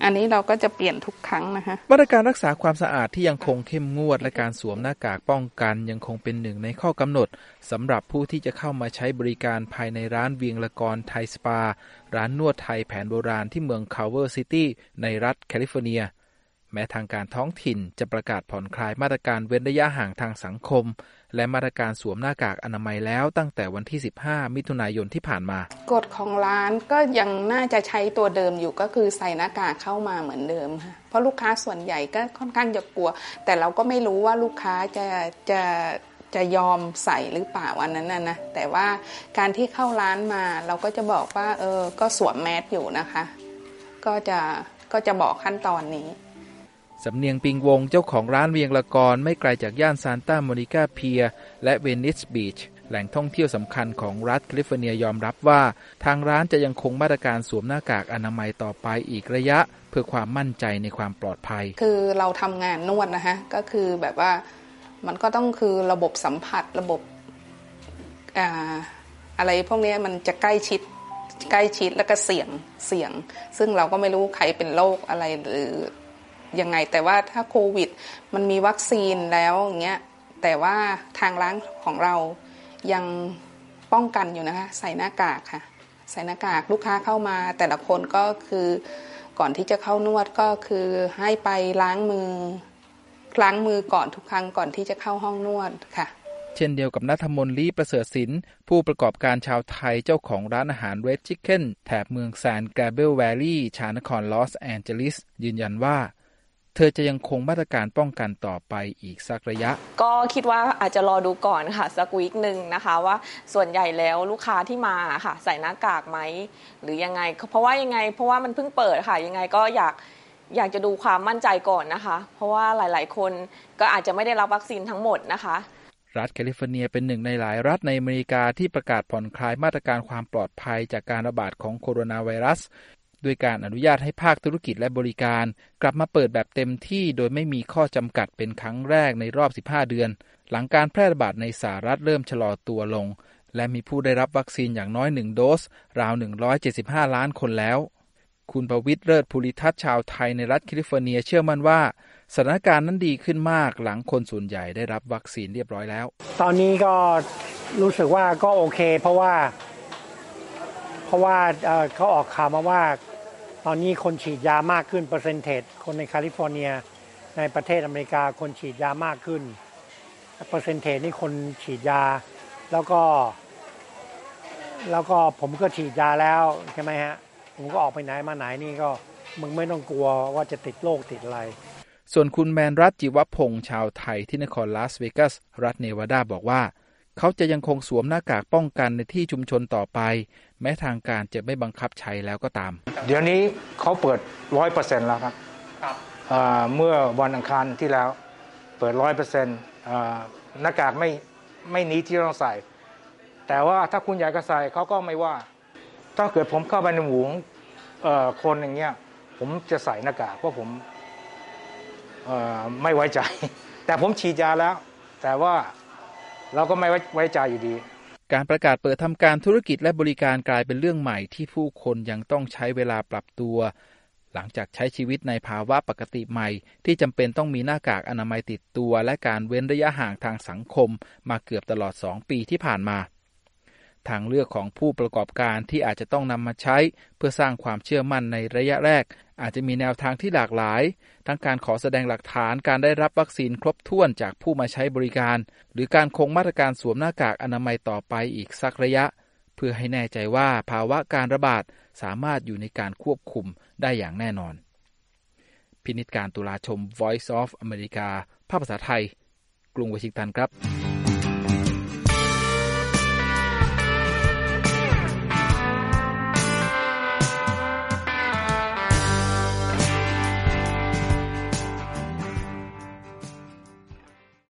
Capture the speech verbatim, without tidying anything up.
อันนี้เราก็จะเปลี่ยนทุกครั้งนะคะมาตรการรักษาความสะอาดที่ยังคงเข้มงวดและการสวมหน้ากากป้องกันยังคงเป็นหนึ่งในข้อกำหนดสำหรับผู้ที่จะเข้ามาใช้บริการภายในร้านเวียงละกรไทยสปาร้านนวดไทยแผนโบราณที่เมืองคาวเวอร์ซิตี้ในรัฐแคลิฟอร์เนียแม้ทางการท้องถิ่นจะประกาศผ่อนคลายมาตรการเว้นระยะห่างทางสังคมและมาตรการสวมหน้ากากอนามัยแล้วตั้งแต่วันที่สิบห้ามิถุนายนที่ผ่านมากฎของร้านก็ยังน่าจะใช้ตัวเดิมอยู่ก็คือใส่หน้ากากเข้ามาเหมือนเดิมค่ะเพราะลูกค้าส่วนใหญ่ก็ค่อนข้างจะกลัวแต่เราก็ไม่รู้ว่าลูกค้าจะจะจะยอมใส่หรือเปล่าวันนั้นนะนะแต่ว่าการที่เข้าร้านมาเราก็จะบอกว่าเออก็สวมแมสอยู่นะคะก็จะก็จะบอกขั้นตอนนี้สำเนียงปิงวงเจ้าของร้านเวียงละกรไม่ไกลจากย่านซานตาโมนิกาเพียและเวนิสบีชแหล่งท่องเที่ยวสำคัญของรัฐแคลิฟอร์เนียยอมรับว่าทางร้านจะยังคงมาตรการสวมหน้ากากอนามัยต่อไปอีกระยะเพื่อความมั่นใจในความปลอดภัยคือเราทำงานนวดนะฮะก็คือแบบว่ามันก็ต้องคือระบบสัมผัสระบบอ่าอะไรพวกนี้มันจะใกล้ชิดใกล้ชิดแล้วก็เสี่ยงเสี่ยงซึ่งเราก็ไม่รู้ใครเป็นโรคอะไรหรือยังไงแต่ว่าถ้าโควิดมันมีวัคซีนแล้วอย่างเงี้ยแต่ว่าทางร้านของเรายังป้องกันอยู่นะคะใส่หน้ากากค่ะใส่หน้ากากลูกค้าเข้ามาแต่ละคนก็คือก่อนที่จะเข้านวดก็คือให้ไปล้างมือล้างมือก่อนทุกครั้งก่อนที่จะเข้าห้องนวดค่ะเช่นเดียวกับณัฐมนต์ลี่ประเสริฐศิลป์ผู้ประกอบการชาวไทยเจ้าของร้านอาหาร Red Chicken แถบเมืองแซนแกเบลแวลลีย์ชานครลอสแอนเจลิสยืนยันว่าเธอจะยังคงมาตรการป้องกันต่อไปอีกสักระยะก็คิดว่าอาจจะรอดูก่อนค่ะสักวีคนึงนะคะว่าส่วนใหญ่แล้วลูกค้าที่มาค่ะใส่หน้ากากไหมหรือยังไงเพราะว่ายังไงเพราะว่ามันเพิ่งเปิดค่ะยังไงก็อยากอยากจะดูความมั่นใจก่อนนะคะเพราะว่าหลายๆคนก็อาจจะไม่ได้รับวัคซีนทั้งหมดนะคะรัฐแคลิฟอร์เนียเป็นหนึ่งในหลายรัฐในอเมริกาที่ประกาศผ่อนคลายมาตรการความปลอดภัยจากการระบาดของโคโรนาไวรัสด้วยการอนุญาตให้ภาคธุรกิจและบริการกลับมาเปิดแบบเต็มที่โดยไม่มีข้อจำกัดเป็นครั้งแรกในรอบสิบห้าเดือนหลังการแพร่ระบาดในสหรัฐเริ่มชะลอตัวลงและมีผู้ได้รับวัคซีนอย่างน้อยหนึ่งโดสราวหนึ่งร้อยเจ็ดสิบห้าล้านคนแล้วคุณประวิตรเลิศภูริทัศน์ชาวไทยในรัฐแคลิฟอร์เนียเชื่อมั่นว่าสถานการณ์นั้นดีขึ้นมากหลังคนส่วนใหญ่ได้รับวัคซีนเรียบร้อยแล้วตอนนี้ก็รู้สึกว่าก็โอเคเพราะว่าเพราะว่าเอ่อเขาออกข่าวมาว่าตอนนี้คนฉีดยามากขึ้นเปอร์เซ็นเทจคนในแคลิฟอร์เนียในประเทศอเมริกาคนฉีดยามากขึ้นเปอร์เซ็นเทจนี่คนฉีดยาแล้วก็แล้วก็ผมก็ฉีดยาแล้วใช่ไหมฮะผมก็ออกไปไหนมาไหนนี่ก็มึงไม่ต้องกลัวว่าจะติดโรคติดอะไรส่วนคุณแมนรัตน์จิวพงษ์ชาวไทยที่นครลาสเวกัสรัฐเนวาดาบอกว่าเขาจะยังคงสวมหน้ากากป้องกันในที่ชุมชนต่อไปแม้ทางการจะไม่บังคับใช้แล้วก็ตามเดี๋ยวนี้เขาเปิด ร้อยเปอร์เซ็นต์ แล้วครับเมื่อวันอังคารที่แล้วเปิด ร้อยเปอร์เซ็นต์ หน้ากากไม่ไม่นี้ที่ต้องใส่แต่ว่าถ้าคุณอยากจะใส่เขาก็ไม่ว่าถ้าเกิดผมเข้าไปในหมู่คนอย่างเงี้ยผมจะใส่หน้ากากเพราะผมไม่ไว้ใจแต่ผมฉีดยาแล้วแต่ว่าเราก็ไม่ไว้ใจอยู่ดีการประกาศเปิดทำการธุรกิจและบริการกลายเป็นเรื่องใหม่ที่ผู้คนยังต้องใช้เวลาปรับตัวหลังจากใช้ชีวิตในภาวะปกติใหม่ที่จำเป็นต้องมีหน้ากากอนามัยติดตัวและการเว้นระยะห่างทางสังคมมาเกือบตลอดสองปีที่ผ่านมาทางเลือกของผู้ประกอบการที่อาจจะต้องนำมาใช้เพื่อสร้างความเชื่อมั่นในระยะแรกอาจจะมีแนวทางที่หลากหลายทั้งการขอแสดงหลักฐานการได้รับวัคซีนครบถ้วนจากผู้มาใช้บริการหรือการคงมาตรการสวมหน้ากากอนามัยต่อไปอีกสักระยะเพื่อให้แน่ใจว่าภาวะการระบาดสามารถอยู่ในการควบคุมได้อย่างแน่นอนพินิจการตุลาชม Voice of America ภาคภาษาไทยกรุงวอชิงตันครับ